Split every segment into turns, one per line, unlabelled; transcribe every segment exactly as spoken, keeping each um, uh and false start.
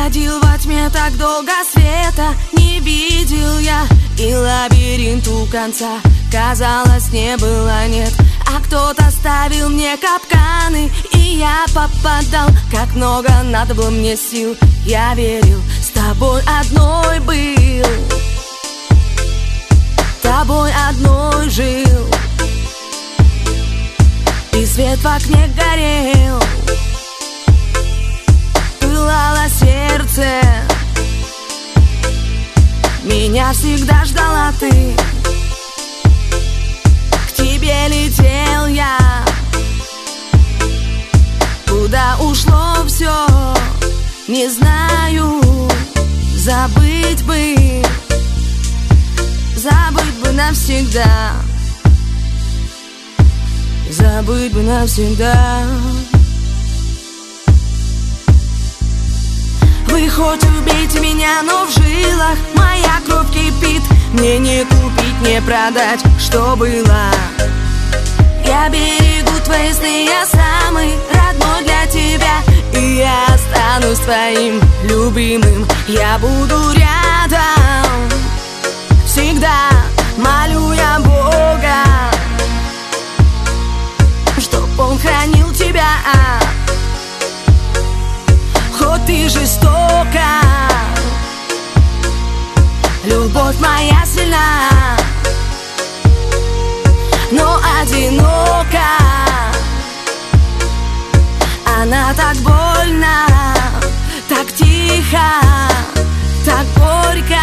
Бродил во тьме так долго, света не видел я, и лабиринту конца, казалось, не было, нет. А кто-то ставил мне капканы, и я попадал. Как много надо было мне сил, я верил, с тобой одной был, тобой одной жил, и свет в окне горел, пылало сердце, меня всегда ждала ты. К тебе летел я, куда ушло все, не знаю. Забыть бы, забыть бы навсегда, забыть бы навсегда. Вы хоть убейте меня, но в жилах моя кровь кипит. Мне не купить, не продать, что было. Я берегу твои сны, я самый родной для тебя, и я останусь твоим любимым. Я буду рядом всегда, молю я Бога, чтоб Он хранил тебя. Хоть ты жестока, любовь моя сильна, но одинока. Она так больно, так тихо, так горько,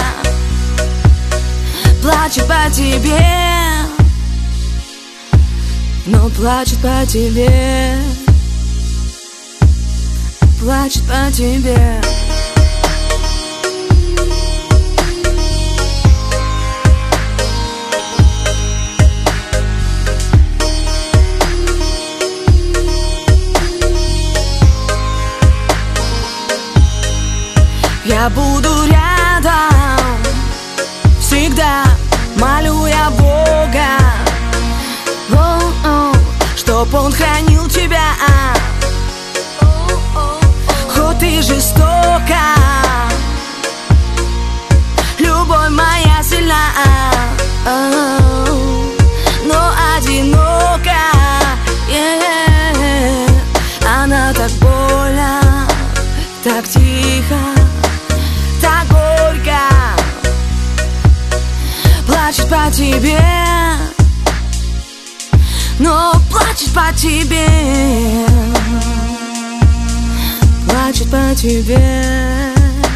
плачет по тебе, но плачет по тебе, плачет по тебе. Я буду рядом всегда, молю я Бога, о-о, чтоб Он хранил тебя. Хоть ты жестока, любовь моя сильна, но одинока. Yeah. Она так больно, так тихо, так горько, плачет по тебе, но плачет по тебе, плачет по тебе,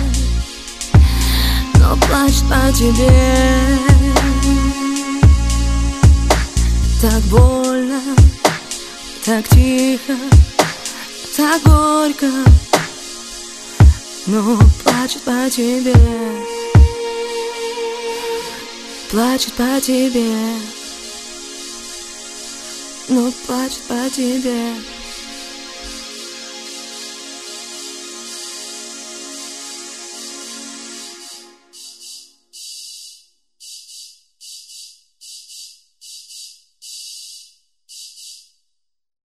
но плачет по тебе. Так больно, так тихо, так горько, но плачет по тебе, плачет по тебе, но плачет по тебе.